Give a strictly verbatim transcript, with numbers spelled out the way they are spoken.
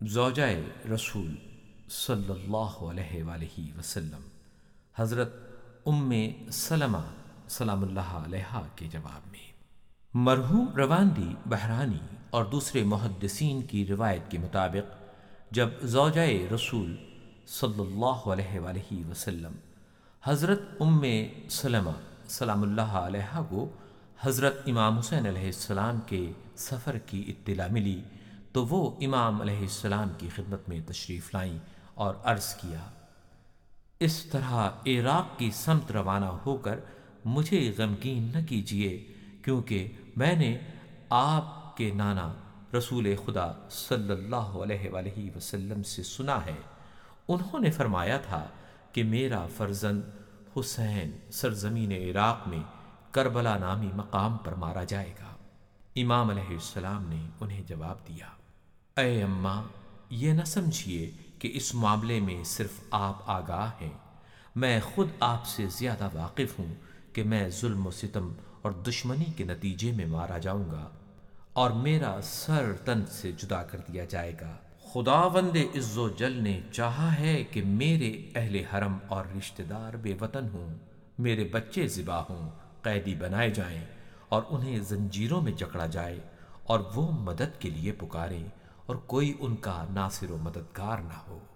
زوجائے رسول صلی اللہ علیہ وآلہ وسلم حضرت ام سلمہ سلام اللہ علیہا کے جواب میں، مرحوم رواندی بحرانی اور دوسرے محدثین کی روایت کے مطابق جب زوجائے رسول صلی اللہ علیہ وآلہ وسلم حضرت ام سلمہ سلام اللہ علیہا کو حضرت امام حسین علیہ السلام کے سفر کی اطلاع ملی تو وہ امام علیہ السلام کی خدمت میں تشریف لائیں اور عرض کیا، اس طرح عراق کی سمت روانہ ہو کر مجھے غمگین نہ کیجیے، کیونکہ میں نے آپ کے نانا رسول خدا صلی اللہ علیہ وآلہ وسلم سے سنا ہے، انہوں نے فرمایا تھا کہ میرا فرزند حسین سرزمین عراق میں کربلا نامی مقام پر مارا جائے گا۔ امام علیہ السلام نے انہیں جواب دیا، اے اماں، یہ نہ سمجھیے کہ اس معاملے میں صرف آپ آگاہ ہیں، میں خود آپ سے زیادہ واقف ہوں کہ میں ظلم و ستم اور دشمنی کے نتیجے میں مارا جاؤں گا اور میرا سر تن سے جدا کر دیا جائے گا۔ خداوند عز و جل نے چاہا ہے کہ میرے اہل حرم اور رشتہ دار بے وطن ہوں، میرے بچے ذبح ہوں، قیدی بنائے جائیں اور انہیں زنجیروں میں جکڑا جائے اور وہ مدد کے لیے پکاریں اور کوئی ان کا ناصر و مددگار نہ ہو۔